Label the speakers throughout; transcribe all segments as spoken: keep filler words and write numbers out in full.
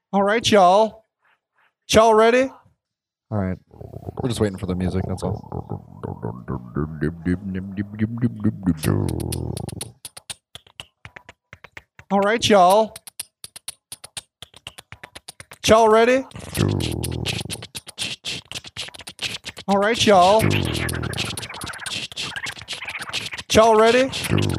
Speaker 1: All right, y'all. Y'all ready? All right. We're just waiting for the music, that's all. All right, y'all. Y'all ready? All right, y'all. Y'all ready?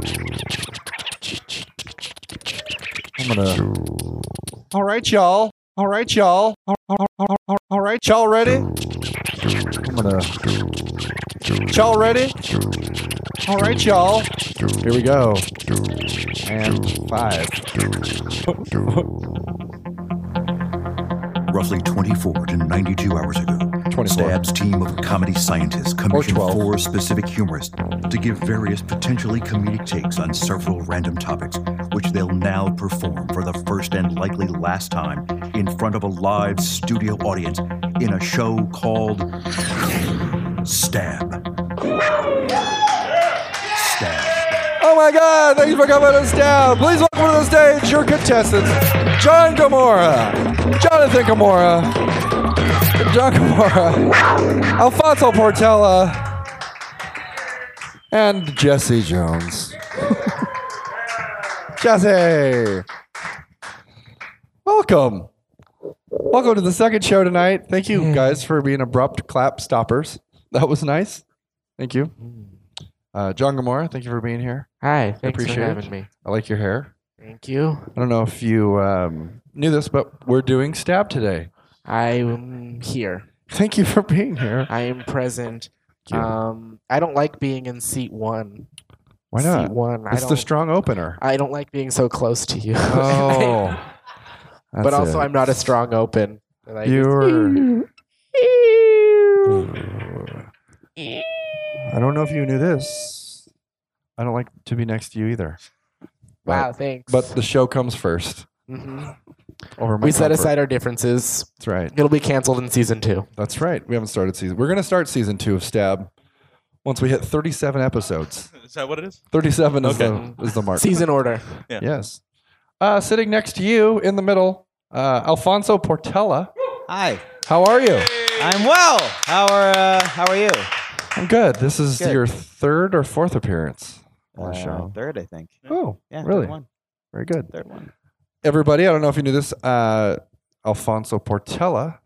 Speaker 1: I'm gonna. All right, y'all. All right, y'all. All, all, all, all, all right, y'all ready? I'm gonna. Y'all ready? All right, y'all. Here we go. And five.
Speaker 2: Roughly twenty-four to ninety-two hours ago,
Speaker 1: twenty-four.
Speaker 2: Stab's team of comedy scientists commissioned
Speaker 1: twelve.
Speaker 2: four specific humorists to give various potentially comedic takes on several random topics, which they'll now perform for the first and likely last time in front of a live studio audience in a show called Stab. Stab.
Speaker 1: Oh my God! Thank you for coming to Stab. Please welcome to the stage your contestants: John Gamora, Jonathan Gamora, John Gamora, Alfonso Portela, and Jesse Jones. Jesse, welcome. Welcome to the second show tonight. Thank you guys for being abrupt clap stoppers. That was nice. Thank you. Uh, John Gamora, thank you for being here.
Speaker 3: Hi, thanks
Speaker 1: appreciate
Speaker 3: for
Speaker 1: it.
Speaker 3: having me.
Speaker 1: I like your hair.
Speaker 3: Thank you.
Speaker 1: I don't know if you um, knew this, but we're doing Stab today.
Speaker 3: I'm here.
Speaker 1: Thank you for being here.
Speaker 3: I am present.
Speaker 1: Thank you.
Speaker 3: Um, I don't like being in seat one.
Speaker 1: Why not?
Speaker 3: Seat one. I
Speaker 1: It's
Speaker 3: don't,
Speaker 1: the strong opener.
Speaker 3: I don't like being so close to you.
Speaker 1: Oh,
Speaker 3: but
Speaker 1: that's
Speaker 3: also,
Speaker 1: it.
Speaker 3: I'm not a strong open. And I just-
Speaker 1: You're. I don't know if you knew this. I don't like to be next to you either.
Speaker 3: Wow,
Speaker 1: But,
Speaker 3: thanks.
Speaker 1: but the show comes first.
Speaker 3: Mhm.
Speaker 1: Over my
Speaker 3: we set
Speaker 1: comfort.
Speaker 3: aside our differences.
Speaker 1: That's right.
Speaker 3: It'll be canceled in season two.
Speaker 1: That's right. We haven't started season. We're going to start season two of Stab once we hit thirty-seven episodes.
Speaker 4: Is that what it is?
Speaker 1: thirty-seven is,
Speaker 4: Okay.
Speaker 1: the, is the mark.
Speaker 3: Season order.
Speaker 4: Yeah.
Speaker 1: Yes. Uh, sitting next to you in the middle, uh, Alfonso Portela.
Speaker 5: Hi,
Speaker 1: How are you?
Speaker 5: I'm well. How are uh, How are you?
Speaker 1: I'm good. This is
Speaker 5: Good.
Speaker 1: your third or fourth appearance on the
Speaker 5: Uh,
Speaker 1: show.
Speaker 5: Third, I think.
Speaker 1: Oh,
Speaker 5: Yeah,
Speaker 1: really?
Speaker 5: Third one.
Speaker 1: Very good.
Speaker 5: Third one.
Speaker 1: Everybody, I don't know if you knew this. Uh, Alfonso Portela.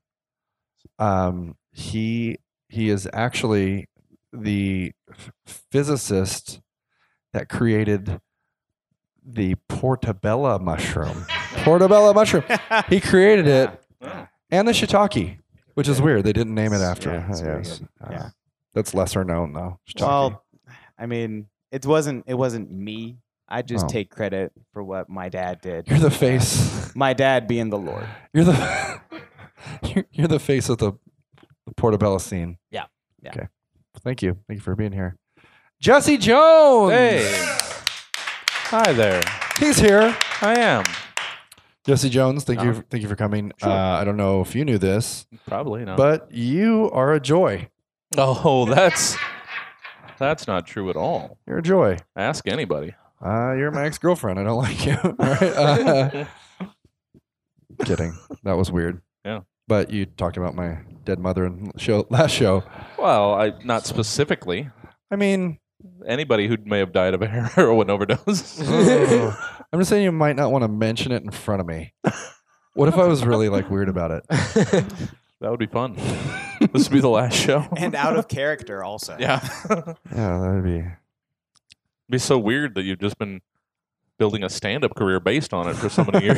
Speaker 1: Um, he he is actually the f- physicist that created the portobello mushroom. Portobello mushroom. He created it, and the shiitake, which is weird. They didn't name it after.
Speaker 5: Yeah, it's
Speaker 1: uh,
Speaker 5: very
Speaker 1: yes.
Speaker 5: good.
Speaker 1: Uh,
Speaker 5: Yeah.
Speaker 1: That's lesser known though. Shiitake.
Speaker 5: Well, I mean, it wasn't. It wasn't me. I just
Speaker 1: Oh.
Speaker 5: take credit for what my dad did.
Speaker 1: You're the
Speaker 5: Uh,
Speaker 1: face.
Speaker 5: my dad being the Lord.
Speaker 1: You're the you're, you're the face of the, the portobello scene.
Speaker 5: Yeah, yeah.
Speaker 1: Okay. Thank you. Thank you for being here. Jesse Jones.
Speaker 4: Hey. Hi there.
Speaker 1: He's here.
Speaker 4: I am.
Speaker 1: Jesse Jones, thank you
Speaker 4: Uh-huh.
Speaker 1: thank you for coming.
Speaker 4: Sure.
Speaker 1: Uh, I don't know if you knew this,
Speaker 4: Probably not.
Speaker 1: but you are a joy.
Speaker 4: oh, that's that's not true at all.
Speaker 1: You're a joy.
Speaker 4: Ask anybody.
Speaker 1: Uh, you're my ex-girlfriend. I don't like you. All right. Uh, kidding. That was weird.
Speaker 4: Yeah.
Speaker 1: But you talked about my dead mother in the show last show.
Speaker 4: Well, I not specifically.
Speaker 1: I mean,
Speaker 4: Anybody who may have died of a heroin overdose.
Speaker 1: I'm just saying you might not want to mention it in front of me. What if I was really like weird about it?
Speaker 4: That would be fun. This would be the last show.
Speaker 5: And out of character, also.
Speaker 4: Yeah.
Speaker 1: Yeah, that would be.
Speaker 4: It'd be so weird that you've just been building a stand-up career based on it for so many years.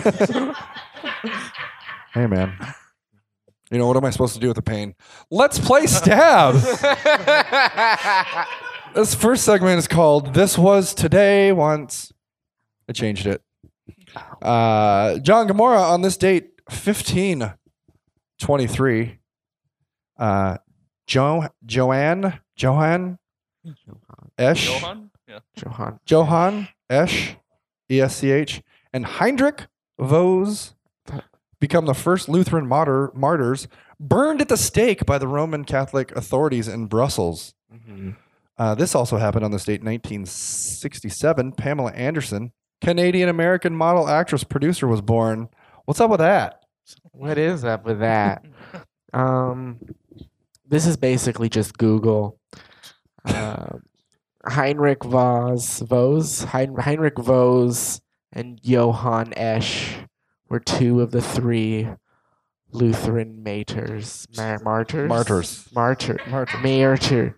Speaker 1: Hey, man. You know, what am I supposed to do with the pain? Let's play Stab. This first segment is called This Was Today Once. I changed it. Uh, John Gamora on this date, fifteen twenty-three. Uh, jo- Joanne, Johann, Esch,
Speaker 4: Johan? Yeah.
Speaker 3: Johan.
Speaker 1: Johann Esch, E S C H, and Heinrich Vos become the first Lutheran martyr, martyrs burned at the stake by the Roman Catholic authorities in Brussels.
Speaker 3: Mm-hmm.
Speaker 1: Uh, this also happened on this date, nineteen sixty-seven. Pamela Anderson, Canadian-American model, actress, producer, was born. What's up with that?
Speaker 3: What is up with that? Um, this is basically just Google. Uh, Heinrich Voss, Vos, hein, Heinrich Voss, and Johann Esch were two of the three Lutheran martyrs. Mar- martyrs.
Speaker 1: Martyrs.
Speaker 3: Martyr.
Speaker 1: Martyrs.
Speaker 3: Martyr.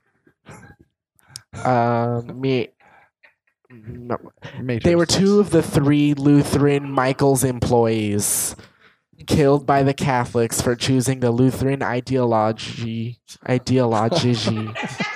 Speaker 3: Um, me. no,
Speaker 1: Maters.
Speaker 3: They were two of the three Lutheran Michaels employees killed by the Catholics for choosing the Lutheran ideology. Ideology.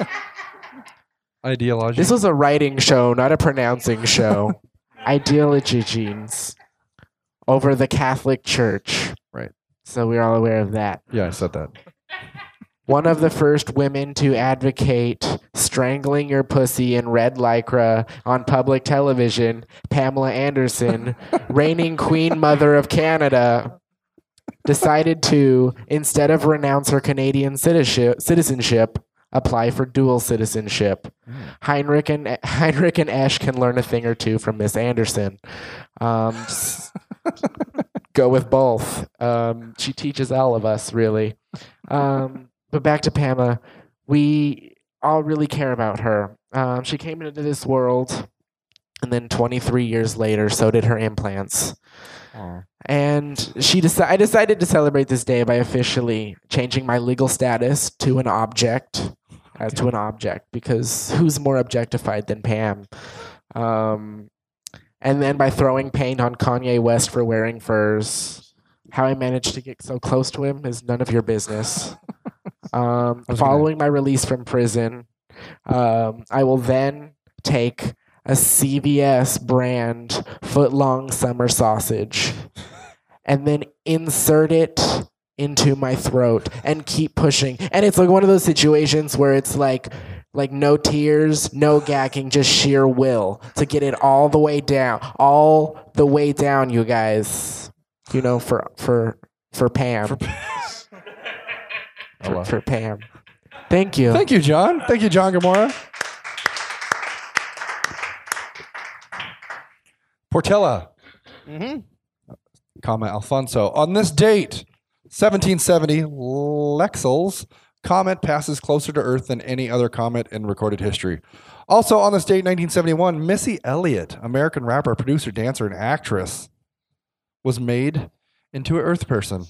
Speaker 1: Ideology.
Speaker 3: This was a writing show, not a pronouncing show. Ideology genes over the Catholic Church.
Speaker 1: Right.
Speaker 3: So we're all aware of that.
Speaker 1: Yeah, I said that.
Speaker 3: One of the first women to advocate strangling your pussy in red lycra on public television, Pamela Anderson, reigning Queen Mother of Canada, decided to, instead of renounce her Canadian citizenship, citizenship apply for dual citizenship.
Speaker 1: Mm.
Speaker 3: Heinrich and Heinrich and Esch can learn a thing or two from Miss Anderson. Um, just go with both. Um, she teaches all of us, really. Um, but back to Pamela. We all really care about her. Um, she came into this world, and then twenty-three years later, so did her implants.
Speaker 1: Aw.
Speaker 3: And she deci- I decided to celebrate this day by officially changing my legal status to an object, as to an object, because who's more objectified than Pam? Um, and then by throwing paint on Kanye West for wearing furs. How I managed to get so close to him is none of your business. Um,
Speaker 1: I was
Speaker 3: following my release from prison, um, I will then take a C V S brand foot-long summer sausage and then insert it into my throat and keep pushing. And it's like one of those situations where it's like like no tears, no gagging, just sheer will to get it all the way down, all the way down, you guys. You know, for for for Pam.
Speaker 1: For
Speaker 3: For,
Speaker 1: Hello.
Speaker 3: for Pam. Thank you.
Speaker 1: Thank you, John. Thank you, John Gamora. Portella,
Speaker 5: Mm-hmm.
Speaker 1: comma Alfonso. On this date, seventeen seventy, Lexel's comet passes closer to Earth than any other comet in recorded history. Also on this date, nineteen seventy-one, Missy Elliott, American rapper, producer, dancer, and actress, was made into an Earth person.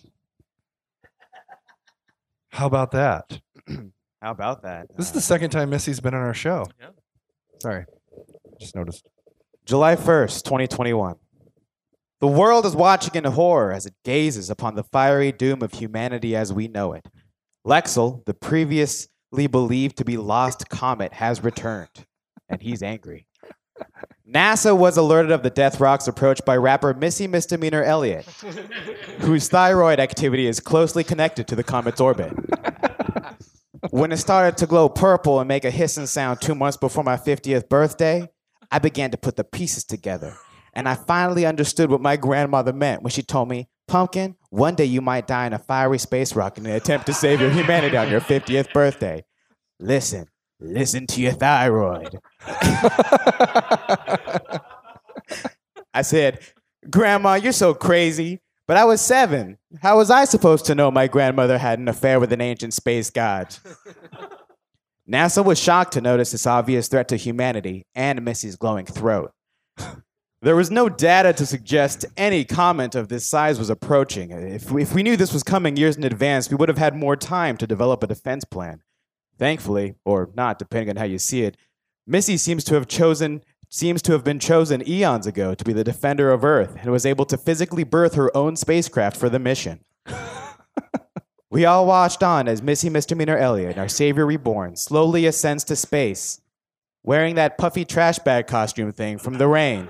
Speaker 1: How about that?
Speaker 5: How about that?
Speaker 1: This is
Speaker 5: Uh,
Speaker 1: the second time Missy's been on our show.
Speaker 4: Yeah.
Speaker 1: Sorry. Just noticed.
Speaker 5: July first, twenty twenty-one. The world is watching in horror as it gazes upon the fiery doom of humanity as we know it. Lexel, the previously believed to be lost comet, has returned, and he's angry. NASA was alerted of the death rock's approach by rapper Missy Misdemeanor Elliott, whose thyroid activity is closely connected to the comet's orbit. When it started to glow purple and make a hissing sound two months before my fiftieth birthday, I began to put the pieces together. And I finally understood what my grandmother meant when she told me, Pumpkin, one day you might die in a fiery space rocket in an attempt to save your humanity on your fiftieth birthday. Listen, listen to your thyroid. I said, Grandma, you're so crazy. But I was seven. How was I supposed to know my grandmother had an affair with an ancient space god? NASA was shocked to notice this obvious threat to humanity and Missy's glowing throat. There was no data to suggest any comet of this size was approaching. If we, if we knew this was coming years in advance, we would have had more time to develop a defense plan. Thankfully, or not, depending on how you see it, Missy seems to have chosen seems to have been chosen eons ago to be the defender of Earth and was able to physically birth her own spacecraft for the mission. We all watched on as Missy Misdemeanor Elliott, our savior reborn, slowly ascends to space, wearing that puffy trash bag costume thing from The Rain.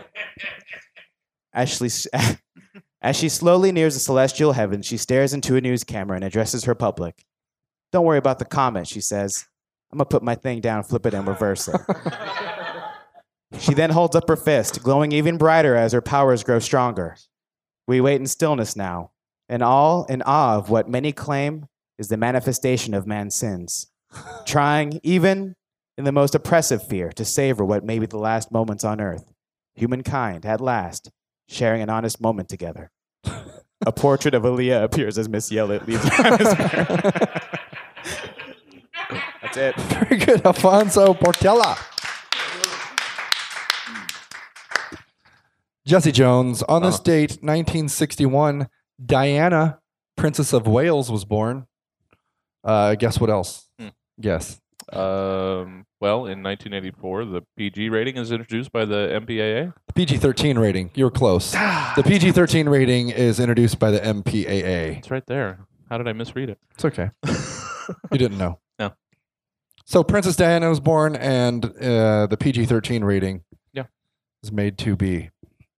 Speaker 5: As she, as she slowly nears the celestial heavens, she stares into a news camera and addresses her public. Don't worry about the comet, she says. I'm going to put my thing down, flip it, and reverse it. She then holds up her fist, glowing even brighter as her powers grow stronger. We wait in stillness now, in all in awe of what many claim is the manifestation of man's sins, trying, even in the most oppressive fear, to savor what may be the last moments on earth. Humankind, at last, sharing an honest moment together. A portrait of Aaliyah appears as Miss Yellett leaves the atmosphere. That's it.
Speaker 1: Very good, Alfonso Portela. Jesse Jones. On this
Speaker 4: Uh-huh.
Speaker 1: date, nineteen sixty-one, Diana, Princess of Wales, was born. Uh, guess what else?
Speaker 4: Hmm.
Speaker 1: Guess.
Speaker 4: Um, well, in nineteen eighty-four, the P G rating is introduced by the M P A A.
Speaker 1: The P G thirteen rating. You were close. The P G thirteen rating is introduced by the M P A A.
Speaker 4: It's right there. How did I misread it?
Speaker 1: It's okay. You didn't know.
Speaker 4: No.
Speaker 1: So Princess Diana was born, and uh, the P G thirteen rating
Speaker 4: Yeah.
Speaker 1: is made to be.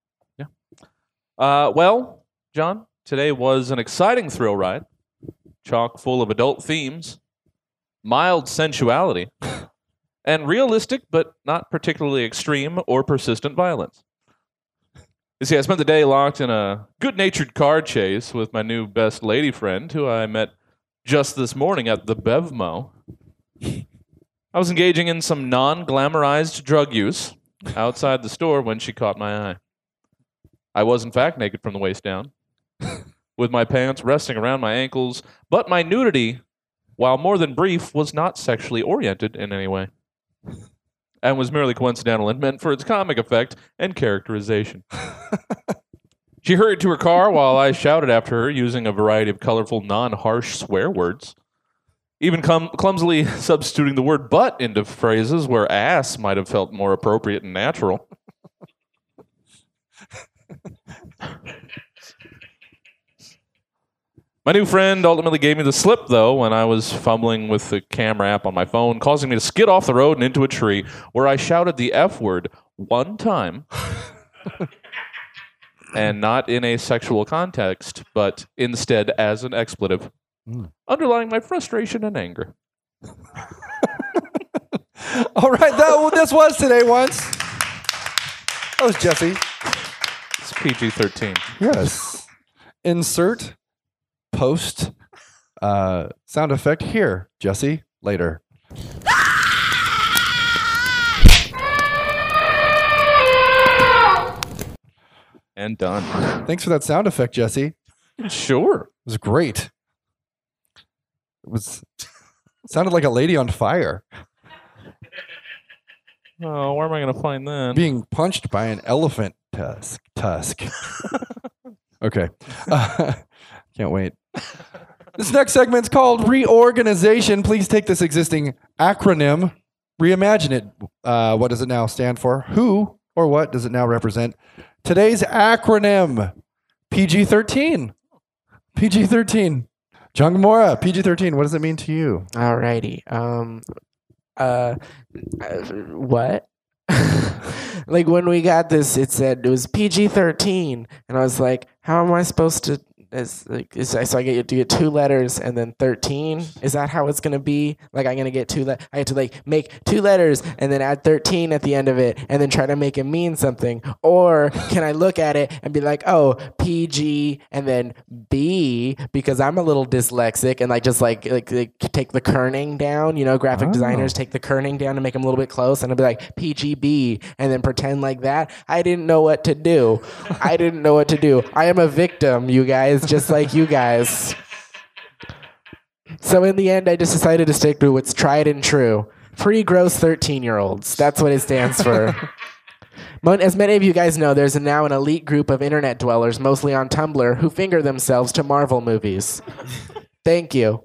Speaker 4: Uh, well, John, today was an exciting thrill ride, chock full of adult themes, mild sensuality, and realistic but not particularly extreme or persistent violence. You see, I spent the day locked in a good-natured car chase with my new best lady friend, who I met just this morning at the Bevmo. I was engaging in some non-glamorized drug use outside the store when she caught my eye. I was, in fact, naked from the waist down, with my pants resting around my ankles, but my nudity, while more than brief, was not sexually oriented in any way, and was merely coincidental and meant for its comic effect and characterization. She hurried to her car while I shouted after her using a variety of colorful, non-harsh swear words, even cum- clumsily substituting the word butt into phrases where ass might have felt more appropriate and natural. My new friend ultimately gave me the slip, though, when I was fumbling with the camera app on my phone, causing me to skid off the road and into a tree, where I shouted the F word one time, and not in a sexual context, but instead as an expletive,
Speaker 1: Mm.
Speaker 4: underlying my frustration and anger.
Speaker 1: All right, that this was today once. That was Jesse.
Speaker 4: It's P G thirteen.
Speaker 1: Yes. Insert post uh, sound effect here, Jesse. Later.
Speaker 4: And done.
Speaker 1: Thanks for that sound effect, Jesse. It
Speaker 4: Sure.
Speaker 1: was great. It was it sounded like a lady on fire
Speaker 4: Oh, where am I going to find that?
Speaker 1: being punched by an elephant tusk. Tusk. Okay. Uh, can't wait. This next segment's called Reorganization. Please take this existing acronym, reimagine it. Uh, what does it now stand for? Who or what does it now represent? Today's acronym, P G thirteen. P G thirteen. John Gamora, P G thirteen. What does it mean to you?
Speaker 3: Alrighty. Um, uh, uh, what? Like when we got this, it said it was P G thirteen, and I was like, "How am I supposed to?" Is like, is, so I get to get two letters and then thirteen. Is that how it's gonna be? Like I'm gonna get two. Le- I have to like make two letters and then add thirteen at the end of it, and then try to make it mean something. Or can I look at it and be like, "Oh, P G and then B," because I'm a little dyslexic and like just like like, like take the kerning down. You know, graphic
Speaker 1: Oh.
Speaker 3: designers take the kerning down to make them a little bit close, and I'd be like P G B and then pretend like that. I didn't know what to do. I didn't know what to do. I am a victim, you guys. Just like you guys. So in the end, I just decided to stick to what's tried and true. Pre-gross thirteen-year-olds. That's what it stands for. Mon- As many of you guys know, there's now an elite group of internet dwellers, mostly on Tumblr, who finger themselves to Marvel movies. Thank you.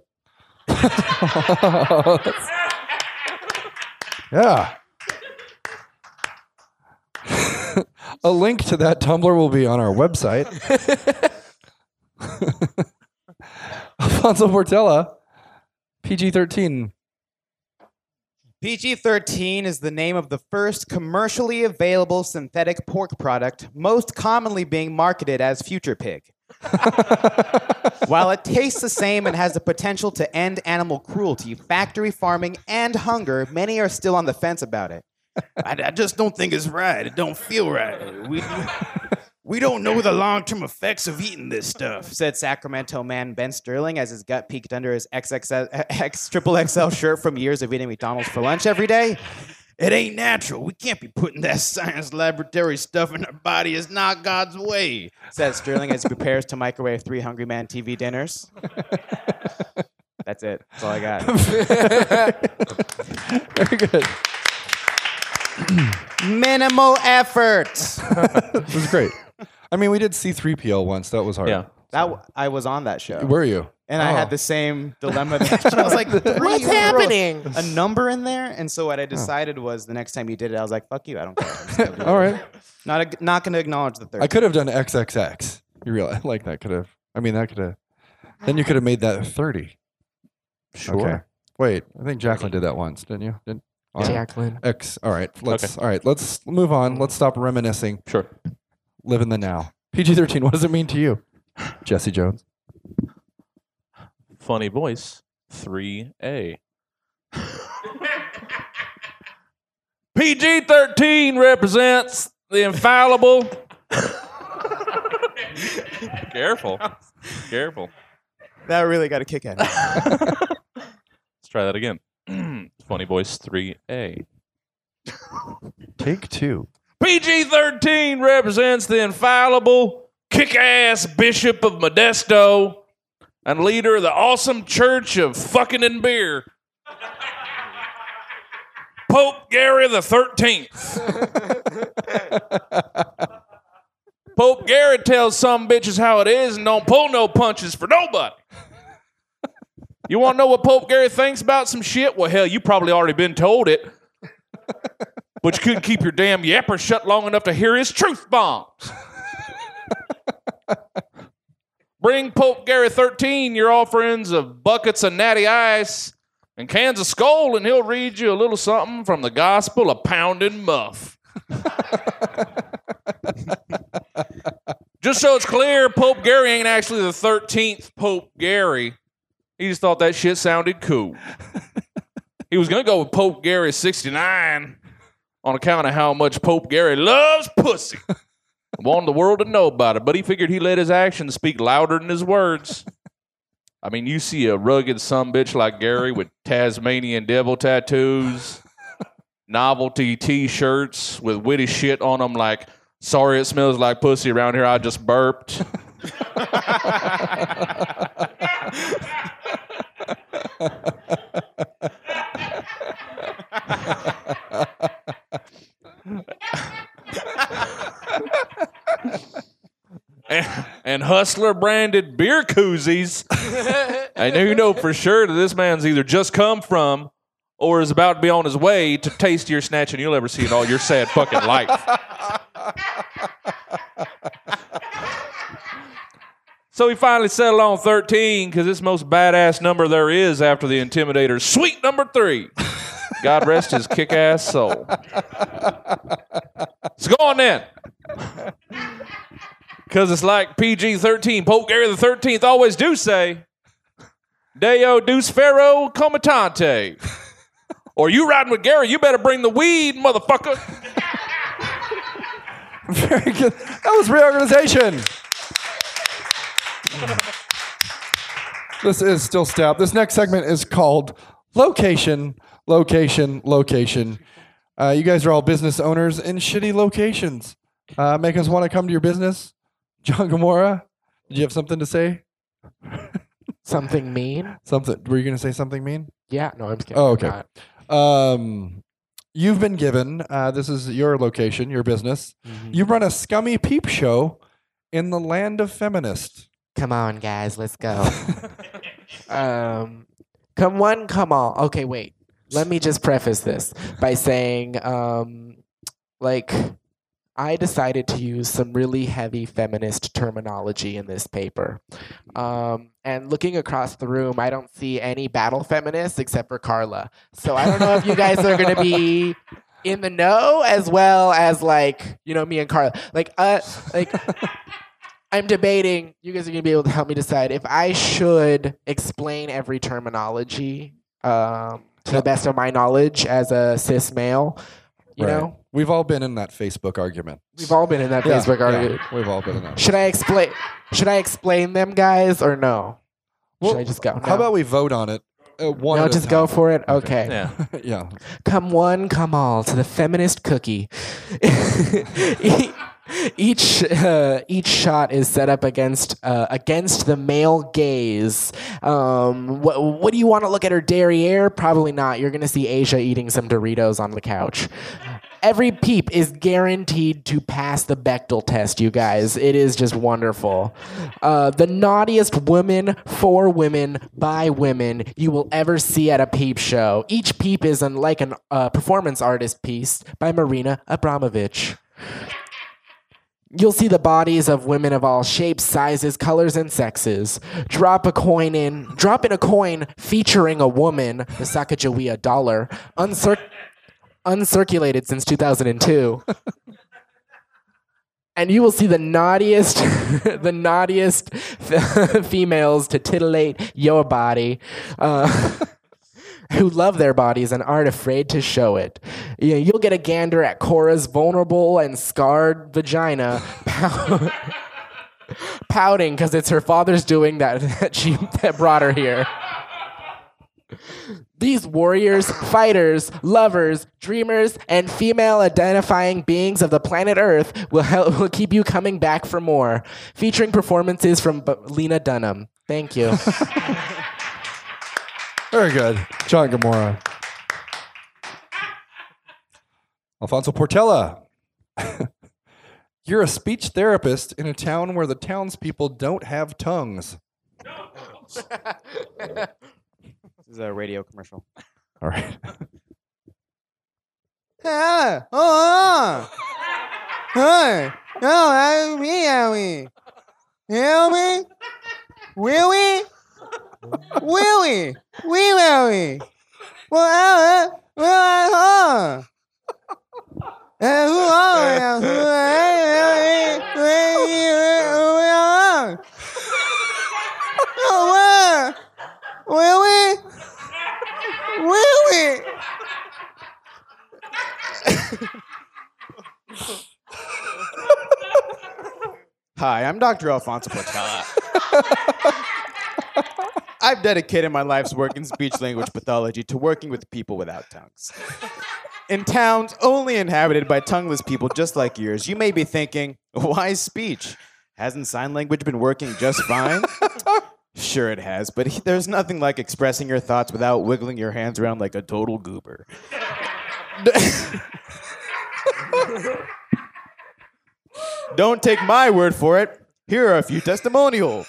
Speaker 1: Yeah. A link to that Tumblr will be on our website. Alfonso Portela, P G thirteen.
Speaker 5: P G thirteen is the name of the first commercially available synthetic pork product, most commonly being marketed as Future Pig. While it tastes the same and has the potential to end animal cruelty, factory farming, and hunger, many are still on the fence about it. I, I just don't think it's right. It don't feel right. We, we don't know the long-term effects of eating this stuff, said Sacramento man Ben Sterling as his gut peeked under his X X L, X, triple X L shirt from years of eating McDonald's for lunch every day. It ain't natural. We can't be putting that science laboratory stuff in our body. It's not God's way, says Sterling as he prepares to microwave three Hungry Man T V dinners. That's it. That's all I got.
Speaker 1: Very good.
Speaker 5: Minimal effort.
Speaker 1: It was great. I mean, we did C three P O once. That was hard.
Speaker 4: Yeah.
Speaker 5: That w- I was on that show.
Speaker 1: Were you?
Speaker 5: And I had
Speaker 1: Oh.
Speaker 5: the same dilemma. That I was like, three,
Speaker 3: What's
Speaker 5: you wrote
Speaker 3: happening?
Speaker 5: A number in there, and so what I decided was the next time you did it, I was like, "Fuck you, I don't care." I'm just gonna do
Speaker 1: All
Speaker 5: it.
Speaker 1: right.
Speaker 5: Not a, not going to acknowledge the third.
Speaker 1: I could have done X X X. You realize? Like that could have. I mean, that could have. Then you could have made that thirty.
Speaker 4: Sure.
Speaker 1: Okay. Wait, I think Jacqueline did that once, didn't you? Did on
Speaker 3: Jacqueline.
Speaker 1: X. All right. Let's.
Speaker 4: Okay.
Speaker 1: All right. Let's move on. Let's stop reminiscing.
Speaker 4: Sure.
Speaker 1: Live in the now. P G thirteen. What does it mean to you, Jesse Jones?
Speaker 4: Funny voice, three A. P G thirteen represents the infallible. Careful. Careful.
Speaker 5: That really got a kick out of me.
Speaker 4: Let's try that again. Funny voice, three A.
Speaker 1: Take two.
Speaker 4: P G thirteen represents the infallible, kick-ass Bishop of Modesto and leader of the awesome Church of Fucking and Beer, Pope Gary the thirteenth. Pope Gary tells some bitches how it is and don't pull no punches for nobody. You want to know what Pope Gary thinks about some shit? Well, hell, you probably already been told it. But you couldn't keep your damn yapper shut long enough to hear his truth bombs. Bring Pope Gary thirteen your offerings of buckets of natty ice and cans of Skull, and he'll read you a little something from the Gospel of Poundin' Muff. Just so it's clear, Pope Gary ain't actually the thirteenth Pope Gary. He just thought that shit sounded cool. He was going to go with Pope Gary sixty-nine on account of how much Pope Gary loves pussy. Wanted the world to know about it, but he figured he let his actions speak louder than his words. I mean, you see a rugged sumbitch like Gary with Tasmanian devil tattoos, novelty T-shirts with witty shit on them like, sorry it smells like pussy around here, I just burped. and, and Hustler branded beer koozies. And you know for sure that this man's either just come from or is about to be on his way to tastier snatching you'll ever see in all your sad fucking life. So he finally settled on thirteen because it's the most badass number there is after the Intimidator's sweet number three. God rest his kick-ass soul. So go on then. Because it's like P G thirteen, Pope Gary the thirteenth always do say, Deo Deus Pharaoh Comitante. Or you riding with Gary, you better bring the weed, motherfucker.
Speaker 1: Very good. That was reorganization. This is still Stab. This next segment is called Location, Location, Location. Uh, you guys are all business owners in shitty locations. Uh, make us want to come to your business. John Gamora, did you have something to say?
Speaker 3: Something mean?
Speaker 1: Something? Were you going to say something mean?
Speaker 3: Yeah, no, I'm just kidding.
Speaker 1: Oh,
Speaker 3: I'm
Speaker 1: okay.
Speaker 3: not.
Speaker 1: Um, you've been given, uh, this is your location, your business.
Speaker 3: Mhm.
Speaker 1: You run a scummy peep show in the land of feminists.
Speaker 3: Come on, guys, let's go. um, come one, come all. Okay, wait. Let me just preface this by saying, um, like, I decided to use some really heavy feminist terminology in this paper. Um, and looking across the room, I don't see any battle feminists except for Carla. So I don't know if you guys are going to be in the know as well as, like, you know, me and Carla. Like, uh, like... I'm debating, you guys are going to be able to help me decide if I should explain every terminology um, to the best of my knowledge as a cis male. You
Speaker 1: Right.
Speaker 3: know,
Speaker 1: We've all been in that Facebook argument.
Speaker 3: we've all been in that
Speaker 1: Yeah,
Speaker 3: Facebook
Speaker 1: yeah,
Speaker 3: argument.
Speaker 1: we've all been in that.
Speaker 3: Should I explain? Should I explain them, guys, or no?
Speaker 1: Well,
Speaker 3: should I just go?
Speaker 1: How
Speaker 3: No.
Speaker 1: about we vote on it Uh, one
Speaker 3: No,
Speaker 1: at a
Speaker 3: just go
Speaker 1: time.
Speaker 3: for it. Okay.
Speaker 4: Yeah.
Speaker 1: Yeah.
Speaker 3: Come one, come all to the feminist cookie. E- each uh, each shot is set up against uh, against the male gaze. Um, what what do you want to look at her derriere? Probably not. You're gonna see Asia eating some Doritos on the couch. Every peep is guaranteed to pass the Bechdel test, you guys. It is just wonderful. Uh, the naughtiest woman for women by women you will ever see at a peep show. Each peep is an, like a uh, performance artist piece by Marina Abramovich. You'll see the bodies of women of all shapes, sizes, colors, and sexes. Drop a coin in, drop in a coin featuring a woman, the Sacagawea dollar, uncir- uncirculated since two thousand two. And you will see the naughtiest, the naughtiest f- females to titillate your body, uh, who love their bodies and aren't afraid to show it. You know, you'll get a gander at Cora's vulnerable and scarred vagina, pout- pouting because it's her father's doing that that she that brought her here. These warriors, fighters, lovers, dreamers, and female-identifying beings of the planet Earth will help, will keep you coming back for more. Featuring performances from B- Lena Dunham. Thank you.
Speaker 1: Very good. John Gamora. Alfonso Portela. You're a speech therapist in a town where the townspeople don't have tongues.
Speaker 5: This is a radio commercial.
Speaker 1: All right.
Speaker 5: Ah, oh, oh, no, I me, I me. Help me? Will we? Will we? We will we? Well, uh, well, uh, uh, who are we? Who are we? Oh, uh, will we? Will we? Hi, I'm Doctor Alfonso Portela. I've dedicated my life's work in speech language pathology to working with people without tongues. In towns only inhabited by tongueless people just like yours, you may be thinking, why speech? Hasn't sign language been working just fine? Sure it has, but he- there's nothing like expressing your thoughts without wiggling your hands around like a total goober. Don't take my word for it. Here are a few testimonials.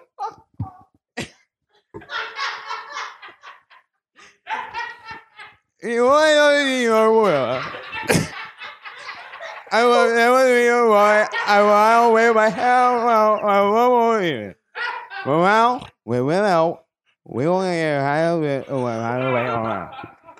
Speaker 5: You want to be your world. I want to be your boy. I want to wear my hair. I want to well, we will out. We will hear how to oh, how to wait on.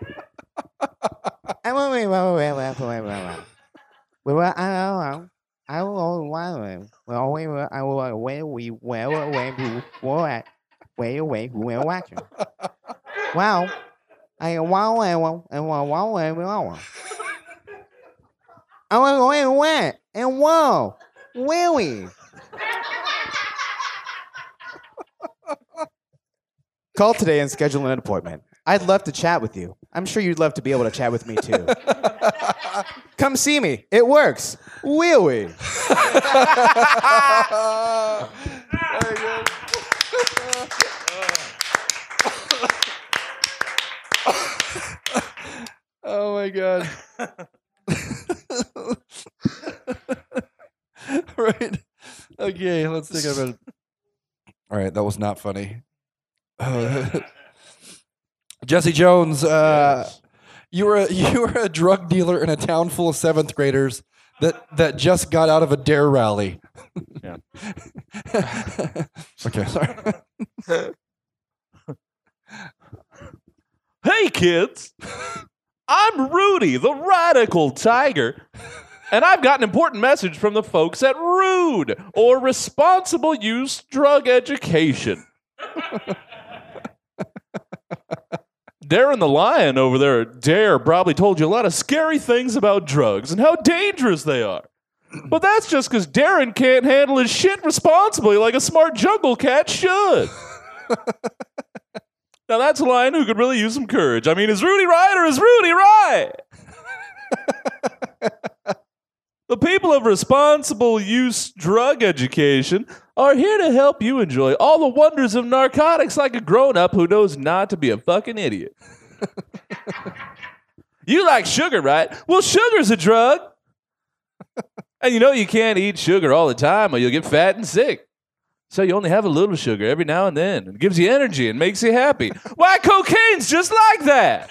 Speaker 5: I will be well, well, well, well, well. We will. I will. I will. Well, well, we will. I will. Where we well, where we were. Where we were watching. Wow. I wow, wow, and wow, wow, wow. I was going wet and wow, willy. Call today and schedule an appointment. I'd love to chat with you. I'm sure you'd love to be able to chat with me too. Come see me. It works. Will we?
Speaker 1: Very good. Oh my god. Right. Okay, let's take a minute. All right, that was not funny. Uh, Jesse Jones, uh,
Speaker 4: Yes.
Speaker 1: you were a, you were a drug dealer in a town full of seventh graders that that just got out of a dare rally.
Speaker 4: Yeah.
Speaker 1: Okay, sorry.
Speaker 4: Hey, kids! I'm Rudy, the Radical Tiger. And I've got an important message from the folks at RUDE, or Responsible Use Drug Education. Darren the Lion over there at Dare probably told you a lot of scary things about drugs and how dangerous they are. But that's just because Darren can't handle his shit responsibly like a smart jungle cat should. Now that's a line who could really use some courage. I mean, is Rudy right or is Rudy right? The people of responsible use drug education are here to help you enjoy all the wonders of narcotics like a grown-up who knows not to be a fucking idiot. You like sugar, right? Well, sugar's a drug. And you know you can't eat sugar all the time or you'll get fat and sick. So you only have a little sugar every now and then. It gives you energy and makes you happy. Why, cocaine's just like that.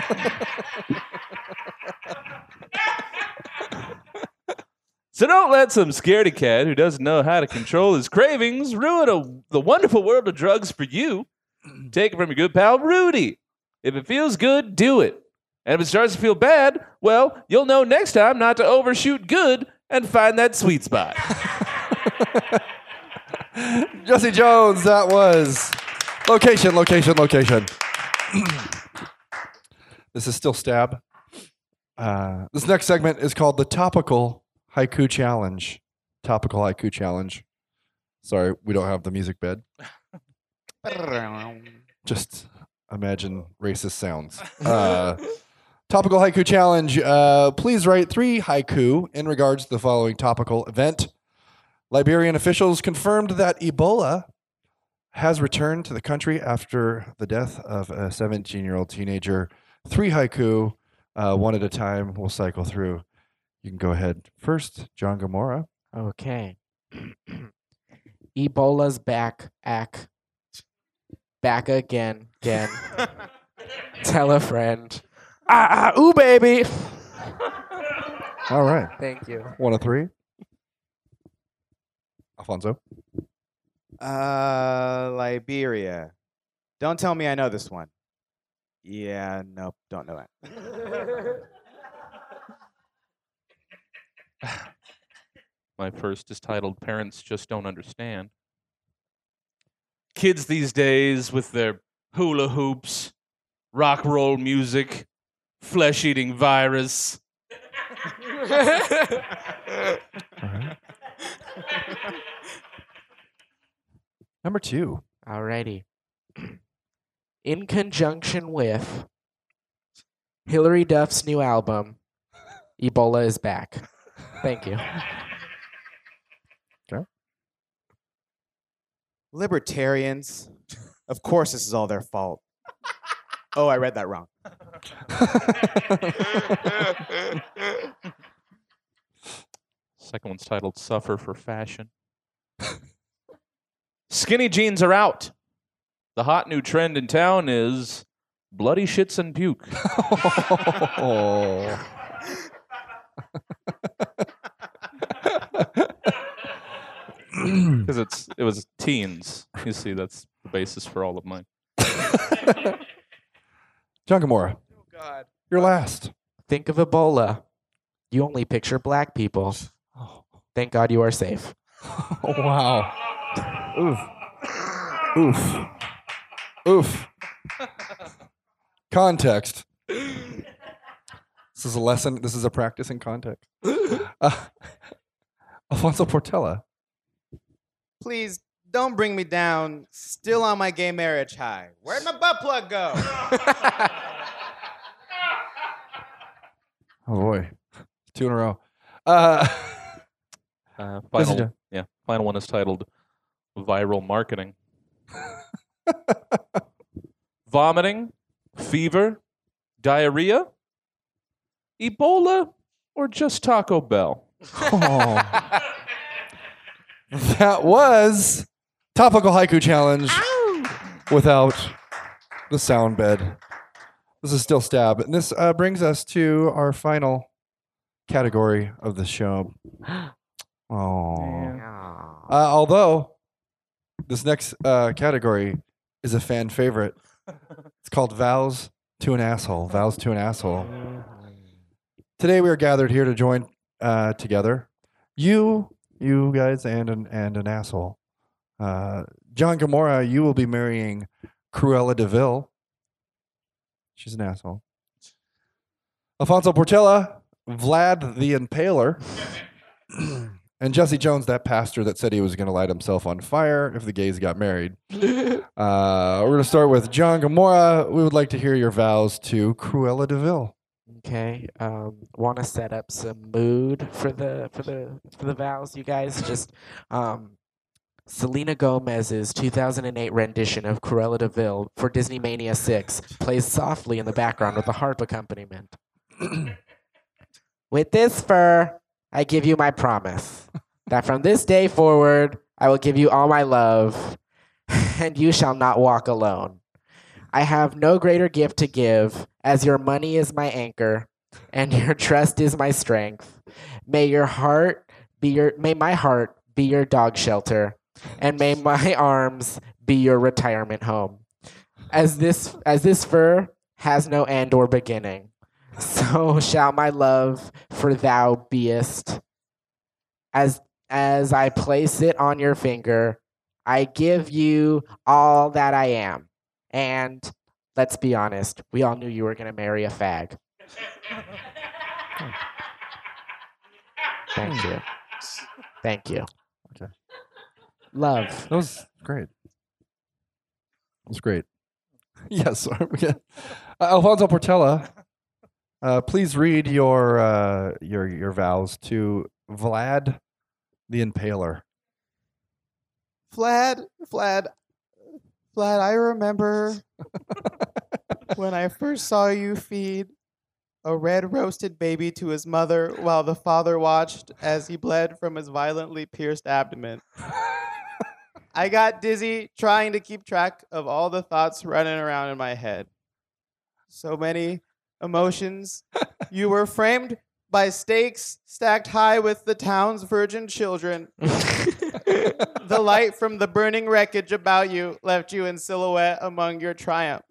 Speaker 4: So don't let some scaredy cat who doesn't know how to control his cravings ruin a, the wonderful world of drugs for you. Take it from your good pal, Rudy. If it feels good, do it. And if it starts to feel bad, well, you'll know next time not to overshoot good and find that sweet spot.
Speaker 1: Jesse Jones, that was location, location, location. This is still Stab. Uh, this next segment is called the Topical Haiku Challenge. Topical Haiku Challenge. Sorry, we don't have the music bed. Just imagine racist sounds. Uh, topical Haiku Challenge. Uh, please write three haiku in regards to the following topical event. Liberian officials confirmed that Ebola has returned to the country after the death of a seventeen-year-old teenager. Three haiku, uh, one at a time. We'll cycle through. You can go ahead first, John Gamora.
Speaker 3: Okay. Ebola's back, ack. Back again, again. Tell a friend. Ah, ah, ooh, baby.
Speaker 1: All right.
Speaker 3: Thank you.
Speaker 1: One of three. Alfonso.
Speaker 5: Uh, Liberia. Don't tell me I know this one. Yeah, nope, don't know it.
Speaker 4: My first is titled Parents Just Don't Understand. Kids these days with their hula hoops, rock roll music, flesh-eating virus.
Speaker 1: All right. Number two.
Speaker 3: Alrighty. In conjunction with Hillary Duff's new album, Ebola is back. Thank you.
Speaker 5: Libertarians. Of course, this is all their fault. Oh, I read that wrong.
Speaker 4: Second one's titled Suffer for Fashion. Skinny jeans are out. The hot new trend in town is bloody shits and puke.
Speaker 1: Oh.
Speaker 4: Because it's it was teens. You see, that's the basis for all of mine.
Speaker 1: John Gamora.
Speaker 5: Oh, God.
Speaker 1: You're last.
Speaker 3: Think of Ebola. You only picture black people. Thank God you are safe.
Speaker 1: Oh, wow. Oof. Oof. Oof. Context. This is a lesson. This is a practice in context. Uh, Alfonso Portela.
Speaker 5: Please don't bring me down. Still on my gay marriage high. Where'd my butt plug go?
Speaker 1: Oh boy, two in a row. Uh,
Speaker 4: Uh,
Speaker 1: This is
Speaker 4: final,
Speaker 1: a-
Speaker 4: yeah, final one is titled Viral Marketing. Vomiting, fever, diarrhea, Ebola, or just Taco Bell?
Speaker 1: oh. That was Topical Haiku Challenge without the sound bed. This is still Stab. And this uh, brings us to our final category of the show. Oh. Uh, although this next uh, category is a fan favorite. It's called Vows to an Asshole. Vows to an Asshole. Today we are gathered here to join uh, together. You, you guys, and an and an asshole. Uh, John Gamora, you will be marrying Cruella DeVille. She's an asshole. Alfonso Portela, Vlad the Impaler. And Jesse Jones, that pastor that said he was going to light himself on fire if the gays got married. Uh, we're going to start with John Gamora. We would like to hear your vows to Cruella de Vil.
Speaker 3: Okay. Um, want to set up some mood for the for the for the vows, you guys. Just um, Selena Gomez's two thousand eight rendition of Cruella de Vil for Disney Mania six plays softly in the background with a harp accompaniment. With this fur, I give you my promise that from this day forward, I will give you all my love, and you shall not walk alone. I have no greater gift to give, as your money is my anchor, and your trust is my strength. May your heart be your, may my heart be your dog shelter, and may my arms be your retirement home. As this, as this fur has no end or beginning, so shall my love for thou beest. As as I place it on your finger, I give you all that I am. And let's be honest, we all knew you were going to marry a fag. Thank you. Thank you.
Speaker 1: Okay.
Speaker 3: Love.
Speaker 1: That was great. That was great. Yes. uh, Alfonso Portela, uh, please read your uh, your your vows to Vlad the Impaler.
Speaker 5: Vlad, Vlad, Vlad, I remember when I first saw you feed a red roasted baby to his mother while the father watched as he bled from his violently pierced abdomen. I got dizzy trying to keep track of all the thoughts running around in my head. So many emotions. You were framed by stakes stacked high with the town's virgin children. The light from the burning wreckage about you left you in silhouette among your triumph.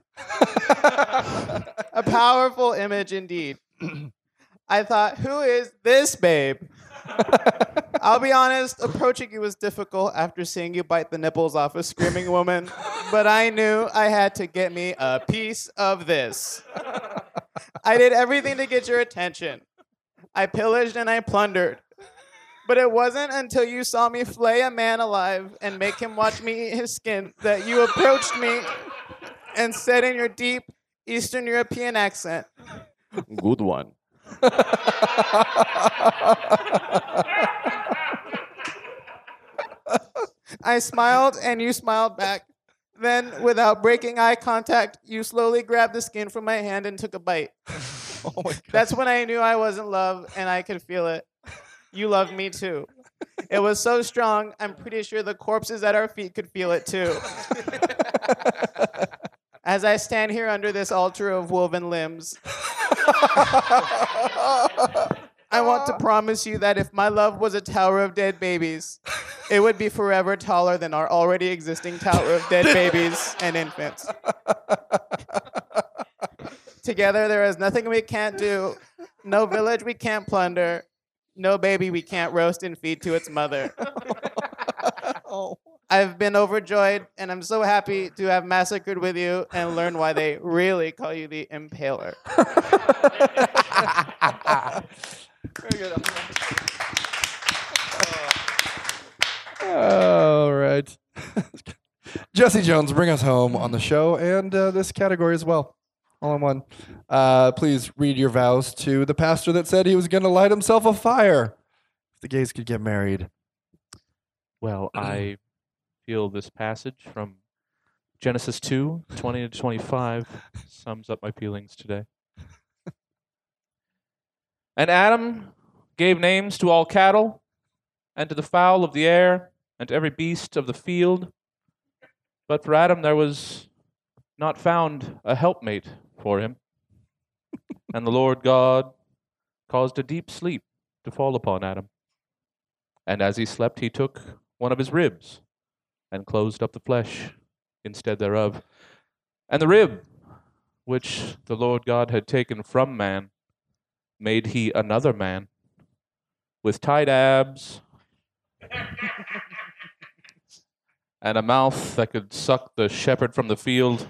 Speaker 5: A powerful image indeed. I thought, who is this babe? I'll be honest, approaching you was difficult after seeing you bite the nipples off a screaming woman, but I knew I had to get me a piece of this. I did everything to get your attention. I pillaged and I plundered. But it wasn't until you saw me flay a man alive and make him watch me eat his skin that you approached me and said in your deep Eastern European accent, "Good one." I smiled and you smiled back. Then, without breaking eye contact, you slowly grabbed the skin from my hand and took a bite.
Speaker 1: Oh my God.
Speaker 5: That's when I knew I was in love and I could feel it. You loved me too. It was so strong, I'm pretty sure the corpses at our feet could feel it too. As I stand here under this altar of woven limbs, I want to promise you that if my love was a tower of dead babies, it would be forever taller than our already existing tower of dead babies and infants. Together, there is nothing we can't do, no village we can't plunder, no baby we can't roast and feed to its mother.
Speaker 1: Oh.
Speaker 5: I've been overjoyed, and I'm so happy to have massacred with you and learn why they really call you the Impaler.
Speaker 1: Very good. All right. Jesse Jones, bring us home on the show and uh, this category as well. All in one. Uh, please read your vows to the pastor that said he was going to light himself a fire if the gays could get married.
Speaker 4: Well, I feel this passage from Genesis two, twenty to twenty-five sums up my feelings today. And Adam gave names to all cattle, and to the fowl of the air, and to every beast of the field. But for Adam there was not found a helpmate for him. And the Lord God caused a deep sleep to fall upon Adam. And as he slept, he took one of his ribs and closed up the flesh instead thereof. And the rib which the Lord God had taken from man made he another man with tight abs and a mouth that could suck the shepherd from the field,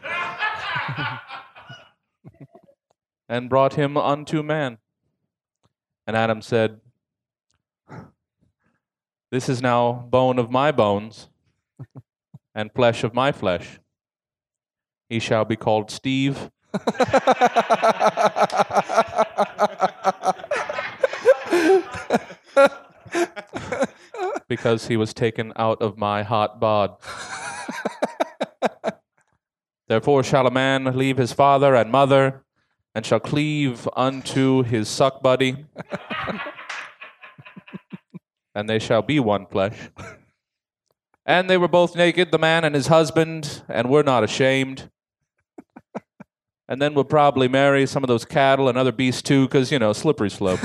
Speaker 4: and brought him unto man. And Adam said, This is now bone of my bones and flesh of my flesh. He shall be called Steve. Because he was taken out of my hot bod. Therefore shall a man leave his father and mother, and shall cleave unto his suck buddy, and they shall be one flesh. And they were both naked, the man and his husband, and were not ashamed. And then we'll probably marry some of those cattle and other beasts too, because, you know, slippery slope.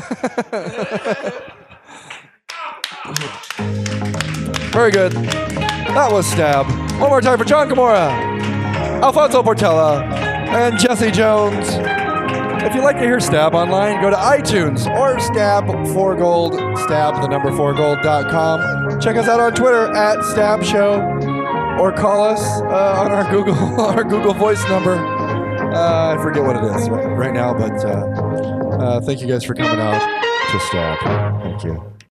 Speaker 1: Very good. That was Stab. One more time for John Gamora, Alfonso Portela, and Jesse Jones. If you'd like to hear Stab online, go to iTunes or Stab for Gold, Stab the number four gold dot com. Check us out on Twitter at Stab Show, or call us uh, on our Google our Google Voice number. Uh, I forget what it is right, right now, but uh, uh, thank you guys for coming out to Stab. Thank you.